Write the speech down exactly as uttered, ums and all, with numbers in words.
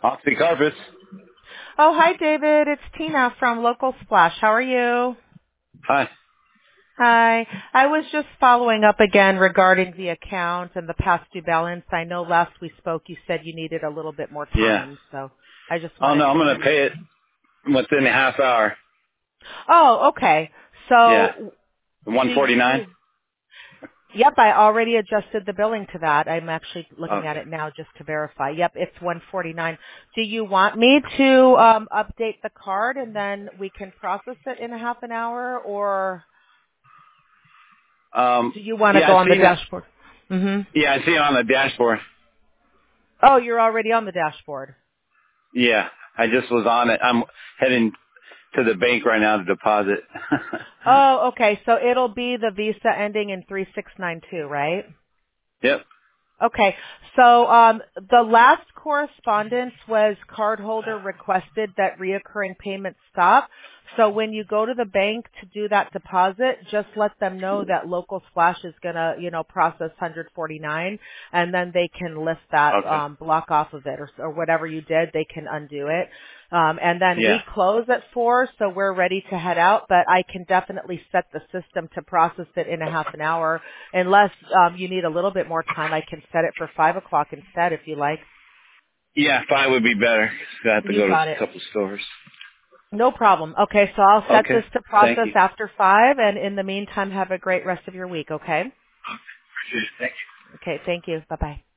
Oxy Carpets. Oh, hi, David. It's Tina from Local Splash. How are you? Hi. Hi. I was just following up again regarding the account and the past due balance. I know last we spoke you said you needed a little bit more Yeah. time, so I just Oh wanted no, I'm to gonna see. pay it within a half hour. Oh, okay. Yeah. So one do forty-nine. you, yep, I already adjusted the billing to that. I'm actually looking at Okay. it now just to verify. Yep, it's one forty-nine. Do you want me to um, update the card and then we can process it in a half an hour, or Um. do you want to Yeah, go I on the seen it. dashboard? Mm-hmm. Yeah, I see it on the dashboard. Oh, you're already on the dashboard. Yeah, I just was on it. I'm heading to the bank right now to deposit. Oh, okay. So it'll be the Visa ending in three six nine two, right? Yep. Okay. So um, the last correspondence was cardholder requested that reoccurring payments stop. So when you go to the bank to do that deposit, just let them know that Local Splash is gonna, you know, process one forty-nine, and then they can lift that Okay. um, block off of it, or, or whatever you did, they can undo it. Um, and then Yeah. we close at four, so we're ready to head out. But I can definitely set the system to process it in a half an hour. Unless um, you need a little bit more time, I can set it for five o'clock instead, if you like. Yeah, five would be better. 'Cause I have to You go to got a it. couple stores. No problem. Okay, so I'll set Okay. this to Thank process you. after five, and in the meantime, have a great rest of your week. Okay. Appreciate it. Thank you. Okay. Thank you. Bye bye.